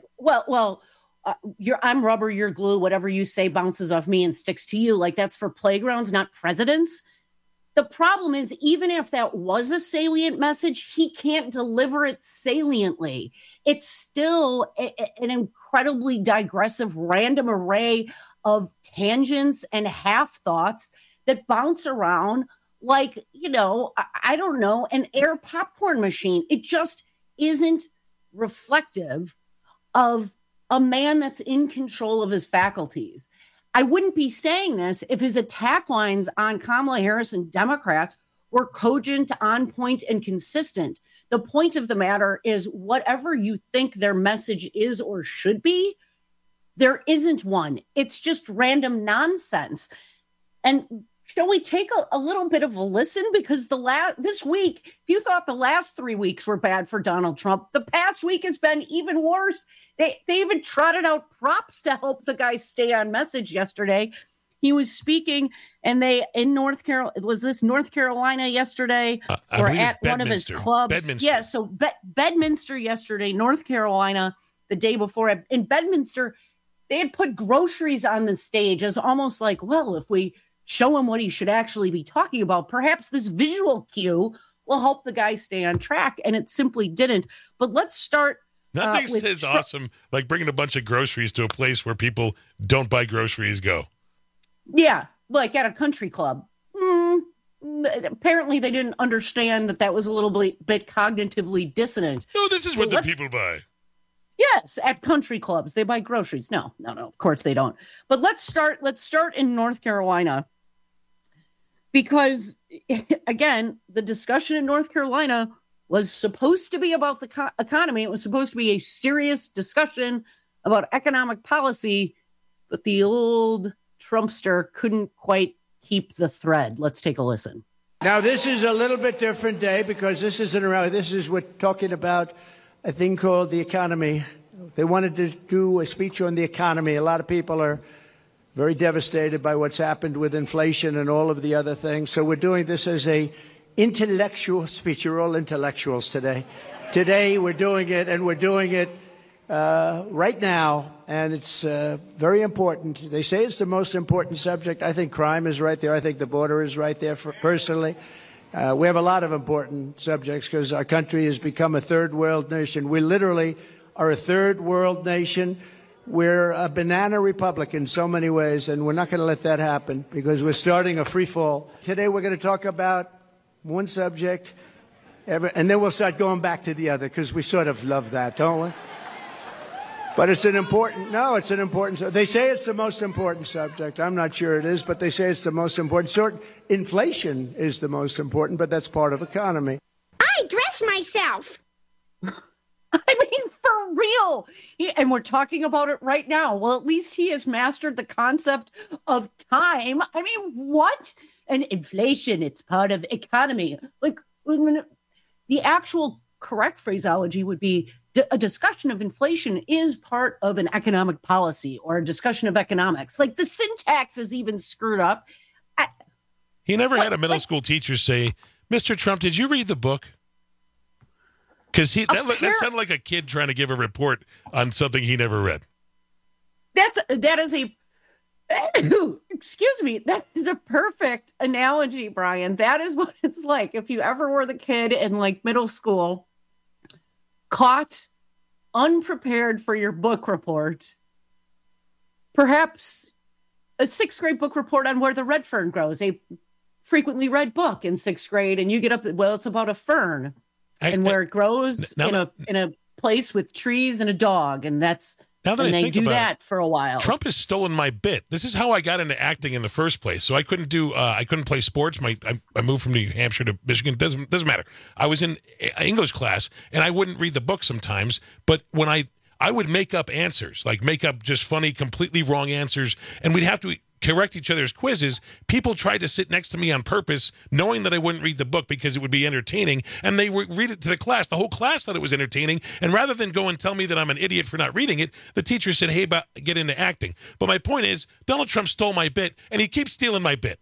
I'm rubber, you're glue, whatever you say bounces off me and sticks to you. Like, that's for playgrounds, not presidents. The problem is, even if that was a salient message, he can't deliver it saliently. It's still an incredibly digressive, random array of tangents and half thoughts that bounce around like, I don't know, an air popcorn machine. It just isn't reflective of a man that's in control of his faculties. I wouldn't be saying this if his attack lines on Kamala Harris and Democrats were cogent, on point, and consistent. The point of the matter is, whatever you think their message is or should be, there isn't one. It's just random nonsense. And shall we take a little bit of a listen? Because this week, if you thought the last 3 weeks were bad for Donald Trump, the past week has been even worse. They even trotted out props to help the guy stay on message yesterday. He was speaking, and North Carolina yesterday, or at one of his clubs. Bedminster. Yeah, so Bedminster yesterday, North Carolina, the day before. In Bedminster, they had put groceries on the stage as almost like, well, if we show him what he should actually be talking about, perhaps this visual cue will help the guy stay on track. And it simply didn't. But let's start. Nothing says awesome like bringing a bunch of groceries to a place where people don't buy groceries go. Yeah, like at a country club. Apparently they didn't understand that was a little bit cognitively dissonant. No, this is what the people buy. Yes, at country clubs, they buy groceries. No, of course they don't. But let's start in North Carolina. Because, again, the discussion in North Carolina was supposed to be about the economy. It was supposed to be a serious discussion about economic policy, but the old Trumpster couldn't quite keep the thread. Let's take a listen. Now, this is a little bit different day because we're talking about a thing called the economy. They wanted to do a speech on the economy. A lot of people are very devastated by what's happened with inflation and all of the other things. So we're doing this as a intellectual speech. You're all intellectuals today. Today we're doing it, and we're doing it right now, and it's very important. They say it's the most important subject. I think crime is right there. I think the border is right there, personally. We have a lot of important subjects because our country has become a third world nation. We literally are a third world nation. We're a banana republic in so many ways, and we're not going to let that happen because we're starting a free fall. Today we're going to talk about one subject, and then we'll start going back to the other because we sort of love that, don't we? But it's an important, they say it's the most important subject. I'm not sure it is, but they say it's the most important. Inflation is the most important, but that's part of economy. I dress myself. I mean, for real. And we're talking about it right now. Well, at least he has mastered the concept of time. I mean, what? And inflation, it's part of economy. Like, the actual correct phraseology would be a discussion of inflation is part of an economic policy or a discussion of economics. Like, the syntax is even screwed up. He never had a middle school teacher say, Mr. Trump, did you read the book? Because that sounded like a kid trying to give a report on something he never read. That is a excuse me, that is a perfect analogy, Brian. That is what it's like if you ever were the kid in like middle school, caught unprepared for your book report, perhaps a 6th grade book report on where the red fern grows, a frequently read book in 6th grade, and you get up, well, it's about a fern where it grows in a place with trees and a dog, and that's Now that and I they think do about that for a while. Trump has stolen my bit. This is how I got into acting in the first place. So I couldn't play sports. I moved from New Hampshire to Michigan. Doesn't matter. I was in English class, and I wouldn't read the book sometimes. But when I would make up answers, like make up just funny, completely wrong answers, and we'd have to correct each other's quizzes. People tried to sit next to me on purpose, knowing that I wouldn't read the book because it would be entertaining, and they would read it to the class. The whole class thought it was entertaining, and rather than go and tell me that I'm an idiot for not reading it, the teacher said, hey, get into acting. But my point is, Donald Trump stole my bit, and he keeps stealing my bit.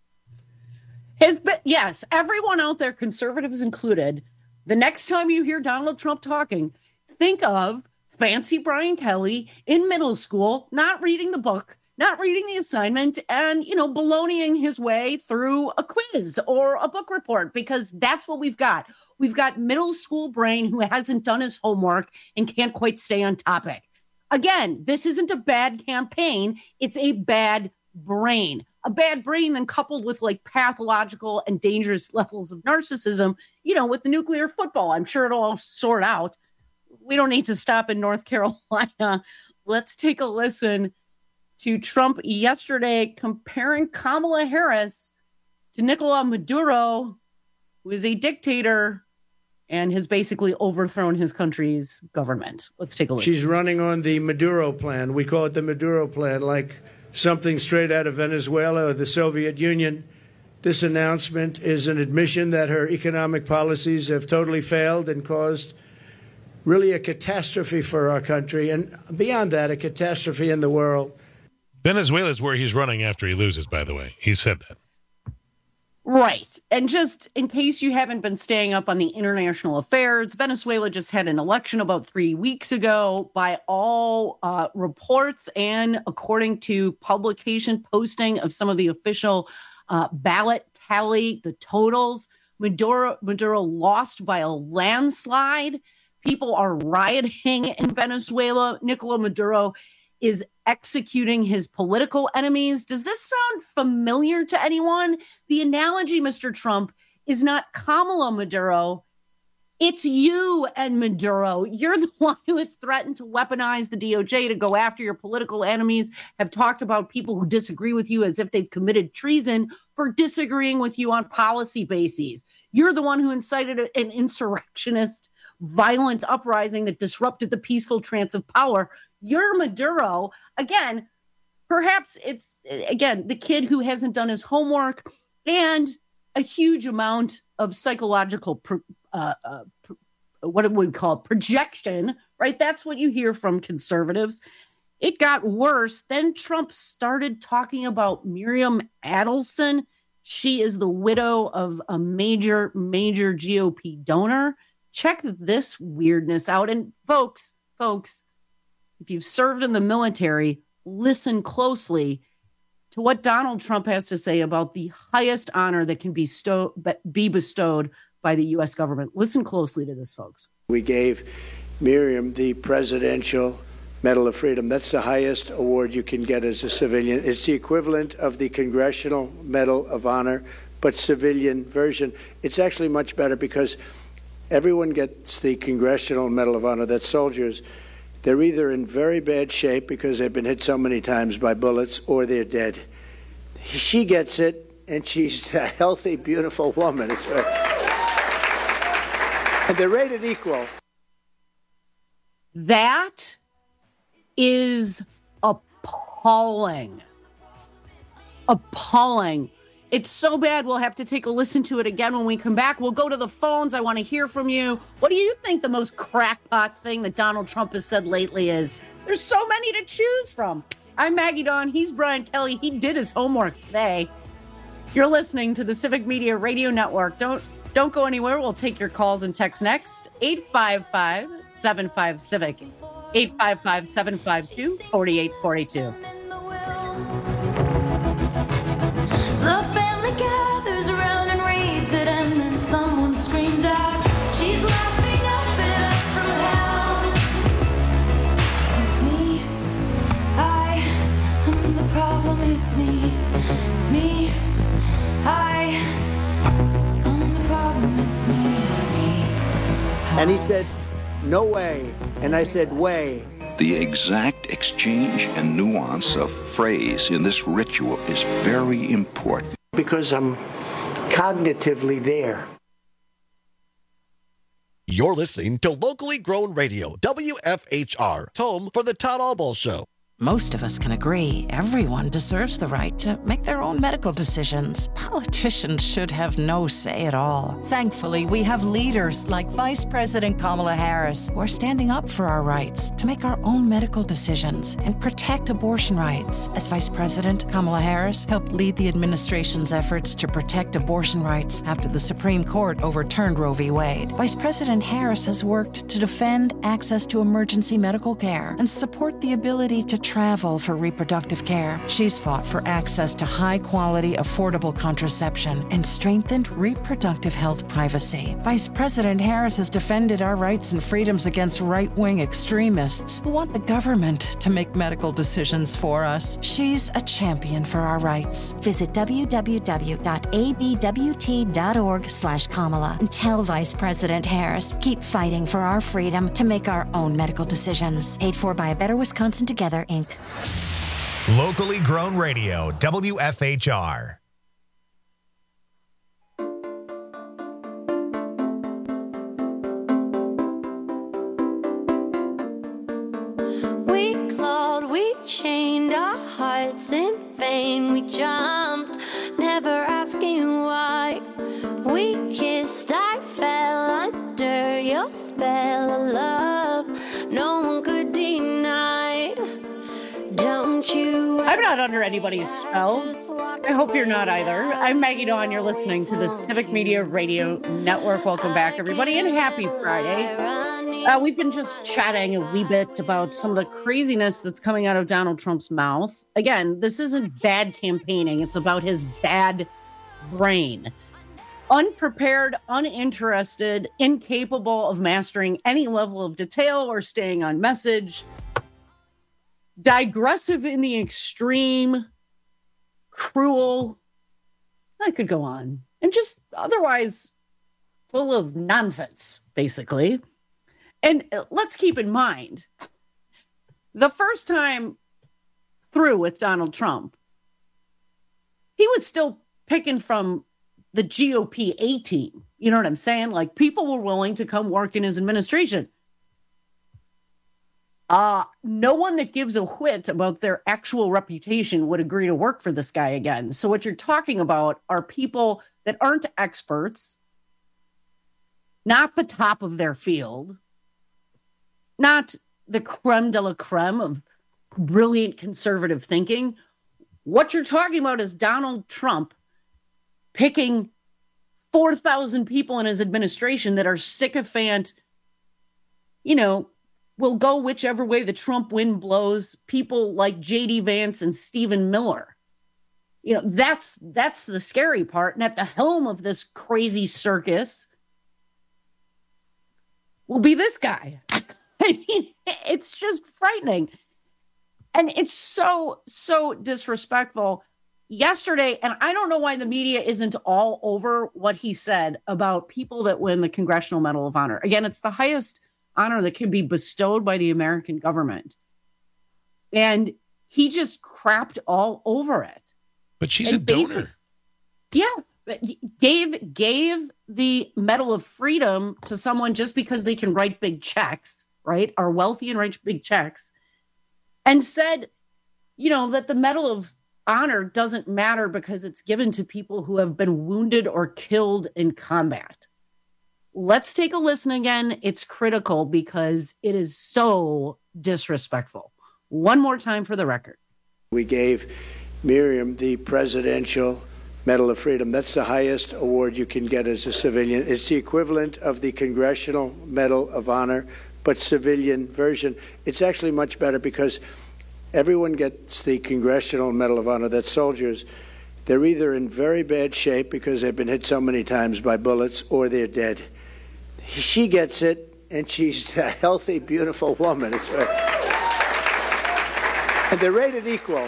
His bit, yes, everyone out there, conservatives included, the next time you hear Donald Trump talking, think of fancy Brian Kelly in middle school, not reading the book, not reading the assignment, and, baloneying his way through a quiz or a book report, because that's what we've got. We've got middle school brain who hasn't done his homework and can't quite stay on topic. Again, this isn't a bad campaign. It's a bad brain. A bad brain then coupled with pathological and dangerous levels of narcissism, with the nuclear football. I'm sure it'll all sort out. We don't need to stop in North Carolina. Let's take a listen to Trump yesterday comparing Kamala Harris to Nicolas Maduro, who is a dictator and has basically overthrown his country's government. Let's take a listen. She's running on the Maduro plan. We call it the Maduro plan, like something straight out of Venezuela or the Soviet Union. This announcement is an admission that her economic policies have totally failed and caused really a catastrophe for our country, and beyond that, a catastrophe in the world. Venezuela is where he's running after he loses, by the way. He said that. Right. And just in case you haven't been staying up on the international affairs, Venezuela just had an election about 3 weeks ago. By all reports and according to publication posting of some of the official ballot tally, the totals, Maduro lost by a landslide. People are rioting in Venezuela. Nicolas Maduro is executing his political enemies. Does this sound familiar to anyone? The analogy, Mr. Trump, is not Kamala Maduro. It's you and Maduro. You're the one who has threatened to weaponize the DOJ to go after your political enemies, have talked about people who disagree with you as if they've committed treason for disagreeing with you on policy bases. You're the one who incited an insurrectionist, violent uprising that disrupted the peaceful trance of power. You're Maduro. Again, perhaps it's, the kid who hasn't done his homework and a huge amount of psychological, what we call projection, right? That's what you hear from conservatives. It got worse. Then Trump started talking about Miriam Adelson. She is the widow of a major GOP donor. Check this weirdness out. And folks, if you've served in the military, listen closely to what Donald Trump has to say about the highest honor that can be bestowed by the U.S. government. Listen closely to this, folks. We gave Miriam the Presidential Medal of Freedom. That's the highest award you can get as a civilian. It's the equivalent of the Congressional Medal of Honor, but civilian version. It's actually much better because everyone gets the Congressional Medal of Honor. That's soldiers. They're either in very bad shape because they've been hit so many times by bullets, or they're dead. She gets it, and she's a healthy, beautiful woman. It's right. And they're rated equal. That is appalling. Appalling. It's so bad we'll have to take a listen to it again when we come back. We'll go to the phones. I want to hear from you. What do you think the most crackpot thing that Donald Trump has said lately is? There's so many to choose from. I'm Maggie Dawn. He's Brian Kelly. He did his homework today. You're listening to the Civic Media Radio Network. Don't go anywhere. We'll take your calls and texts next. 855-75-CIVIC. 855-752-4842. The family gathers around and reads it, and then someone screams out, she's laughing up at us from hell. It's me. I am the problem. It's me. It's me. I And he said, no way. And I said, way. The exact exchange and nuance of phrase in this ritual is very important. Because I'm cognitively there. You're listening to locally grown radio, WFHR, home for the Todd Albaugh Show. Most of us can agree everyone deserves the right to make their own medical decisions. Politicians should have no say at all. Thankfully, we have leaders like Vice President Kamala Harris who are standing up for our rights to make our own medical decisions and protect abortion rights. As Vice President, Kamala Harris helped lead the administration's efforts to protect abortion rights after the Supreme Court overturned Roe v. Wade. Vice President Harris has worked to defend access to emergency medical care and support the ability to travel for reproductive care. She's fought for access to high-quality, affordable contraception and strengthened reproductive health privacy. Vice President Harris has defended our rights and freedoms against right-wing extremists who want the government to make medical decisions for us. She's a champion for our rights. Visit www.abwt.org/Kamala and tell Vice President Harris, keep fighting for our freedom to make our own medical decisions. Paid for by A Better Wisconsin Together, Inc. Locally grown radio, WFHR. We clawed, we chained our hearts in vain. We jumped, never asking why. We kissed, I fell under your spell of love. No one could deny. Don't you? I'm not under anybody's spell. I hope you're not either. I'm Maggie Dawn. You're listening to the Civic Media Radio Network. Welcome back, everybody, and happy Friday. We've been just chatting a wee bit about some of the craziness that's coming out of Donald Trump's mouth. Again, this isn't bad campaigning. It's about his bad brain. Unprepared, uninterested, incapable of mastering any level of detail or staying on message. Digressive in the extreme, cruel. I could go on. And just otherwise full of nonsense, basically. And let's keep in mind, the first time through with Donald Trump, he was still picking from the GOP A team. You know what I'm saying? Like, people were willing to come work in his administration. No one that gives a whit about their actual reputation would agree to work for this guy again. So what you're talking about are people that aren't experts, not the top of their field, not the creme de la creme of brilliant conservative thinking. What you're talking about is Donald Trump picking 4,000 people in his administration that are sycophant, will go whichever way the Trump wind blows. People like J.D. Vance and Stephen Miller. That's the scary part. And at the helm of this crazy circus will be this guy. I mean, it's just frightening. And it's so disrespectful. Yesterday, and I don't know why the media isn't all over what he said about people that win the Congressional Medal of Honor. Again, it's the highest honor that can be bestowed by the American government. And he just crapped all over it. But she's a donor. Yeah. But gave the Medal of Freedom to someone just because they can write big checks, right? Are wealthy and write big checks. And said, that the Medal of Honor doesn't matter because it's given to people who have been wounded or killed in combat. Let's take a listen again. It's critical because it is so disrespectful. One more time for the record. We gave Miriam the Presidential Medal of Freedom. That's the highest award you can get as a civilian. It's the equivalent of the Congressional Medal of Honor, but civilian version. It's actually much better because everyone gets the Congressional Medal of Honor. That's soldiers. They're either in very bad shape because they've been hit so many times by bullets, or they're dead. She gets it, and she's a healthy, beautiful woman. It's right. And they're rated equal.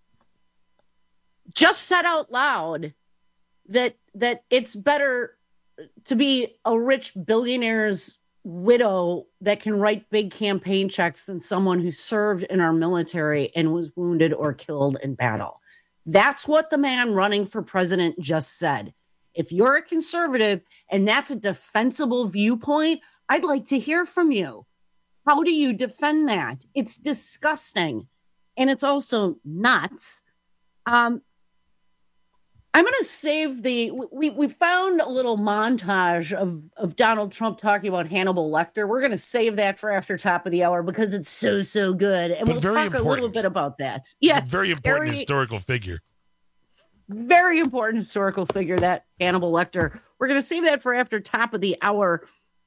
Just said out loud that it's better to be a rich billionaire's widow that can write big campaign checks than someone who served in our military and was wounded or killed in battle. That's what the man running for president just said. If you're a conservative and that's a defensible viewpoint, I'd like to hear from you. How do you defend that? It's disgusting. And it's also nuts. I'm going to save we found a little montage of Donald Trump talking about Hannibal Lecter. We're going to save that for after top of the hour because it's so good. And we'll talk a little bit about that. Yeah, very important historical figure. Very important historical figure, that Hannibal Lecter. We're going to save that for after top of the hour.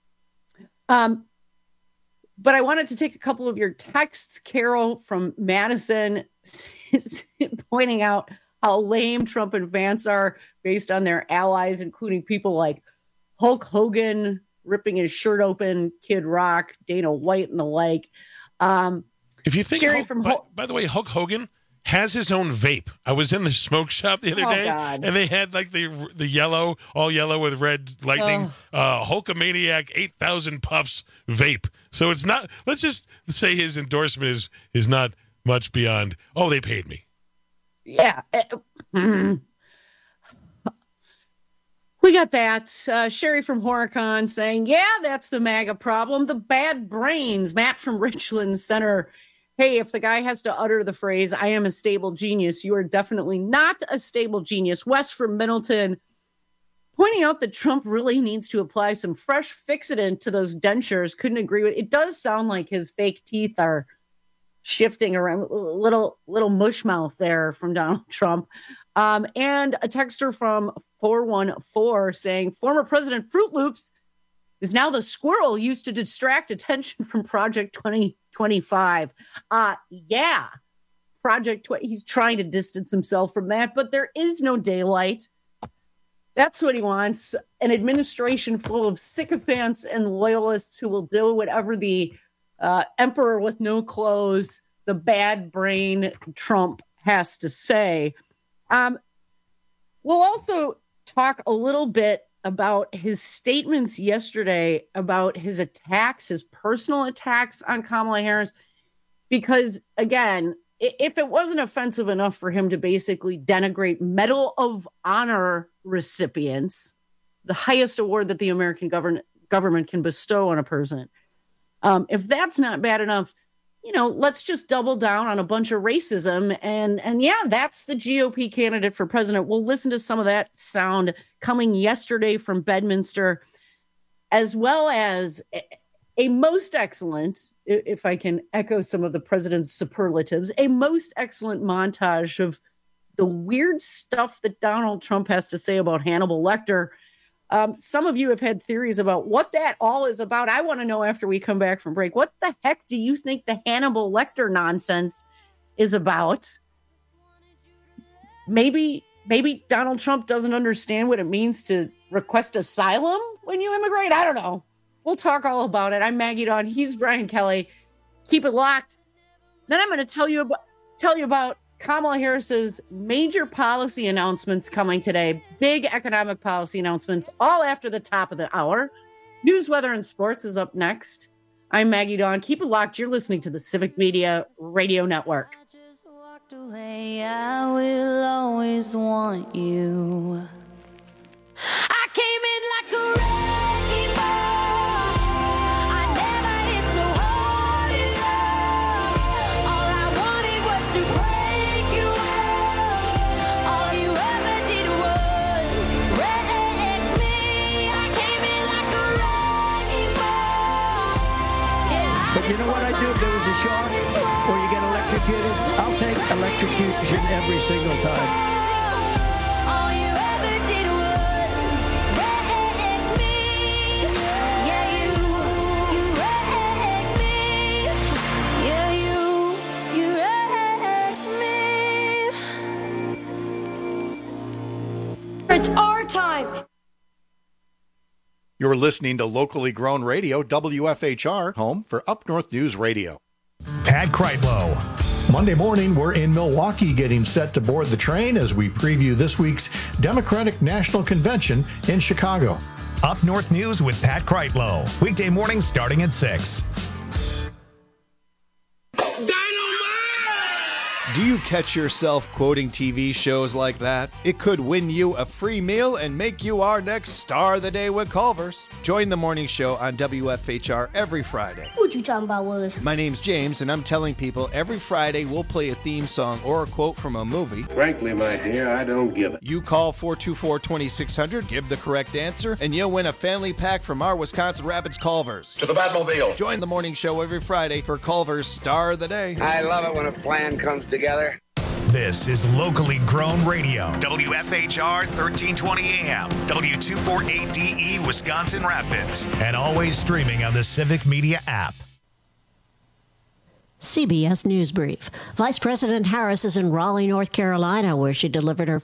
But I wanted to take a couple of your texts. Carol from Madison is pointing out how lame Trump and Vance are based on their allies, including people like Hulk Hogan ripping his shirt open, Kid Rock, Dana White, and the like. If you think, by the way, Hulk Hogan has his own vape. I was in the smoke shop the other day, and they had like the yellow, all yellow with red lightning, Hulkamaniac 8,000 puffs vape. So it's not. Let's just say his endorsement is not much beyond. Oh, they paid me. Yeah. We got that. Sherry from Horicon saying, yeah, that's the MAGA problem. The bad brains. Matt from Richland Center. Hey, if the guy has to utter the phrase, I am a stable genius, you are definitely not a stable genius. Wes from Middleton pointing out that Trump really needs to apply some fresh fixative to those dentures. Couldn't agree with it. It does sound like his fake teeth are shifting around, little mush mouth there from Donald Trump. And a texter from 414 saying former President Fruit Loops is now the squirrel used to distract attention from Project 2025. Yeah, he's trying to distance himself from that, but there is no daylight. That's what he wants. An administration full of sycophants and loyalists who will do whatever the emperor with no clothes, the bad brain Trump has to say. We'll also talk a little bit about his statements yesterday about his attacks, his personal attacks on Kamala Harris, because again, if it wasn't offensive enough for him to basically denigrate Medal of Honor recipients, the highest award that the American government can bestow on a person, if that's not bad enough, let's just double down on a bunch of racism. And yeah, that's the GOP candidate for president. We'll listen to some of that sound coming yesterday from Bedminster, as well as a most excellent, if I can echo some of the president's superlatives, a most excellent montage of the weird stuff that Donald Trump has to say about Hannibal Lecter. Some of you have had theories about what that all is about. I want to know after we come back from break, what the heck do you think the Hannibal Lecter nonsense is about? Maybe Donald Trump doesn't understand what it means to request asylum when you immigrate. I don't know. We'll talk all about it. I'm Maggie Dawn. He's Brian Kelly. Keep it locked. Then I'm going to tell you about Kamala Harris's major policy announcements coming today. Big economic policy announcements, all after the top of the hour. News, weather, and sports is up next. I'm Maggie Dawn. Keep it locked. You're listening to the Civic Media Radio Network. I just walked away. I will always want you. I came in like a wrecking ball. I never hit so hard in love. All I wanted was to break you off. All you ever did was wreck me. I came in like a wrecking ball. Yeah, But you know what I do if there was a shock or you get electrocuted? I'll take electrocution every single time. all you ever did was wreck me. Yeah, you wrecked me. Yeah, you wrecked me. It's our time. You're listening to locally grown radio, WFHR, home for Up North News Radio. Pat Kreitlow. Monday morning, we're in Milwaukee getting set to board the train as we preview this week's Democratic National Convention in Chicago. Up North News with Pat Kreitlow. Weekday mornings starting at 6. Do you catch yourself quoting TV shows like that? It could win you a free meal and make you our next Star of the Day with Culver's. Join the morning show on WFHR every Friday. What you talking about, Willis? My name's James, and I'm telling people every Friday we'll play a theme song or a quote from a movie. Frankly, my dear, I don't give it. You call 424-2600, give the correct answer, and you'll win a family pack from our Wisconsin Rapids Culver's. To the Batmobile. Join the morning show every Friday for Culver's Star of the Day. I love it when a plan comes together. This is locally grown radio. WFHR 1320 AM, W248DE Wisconsin Rapids, and always streaming on the Civic Media app. CBS News Brief. Vice President Harris is in Raleigh, North Carolina, where she delivered her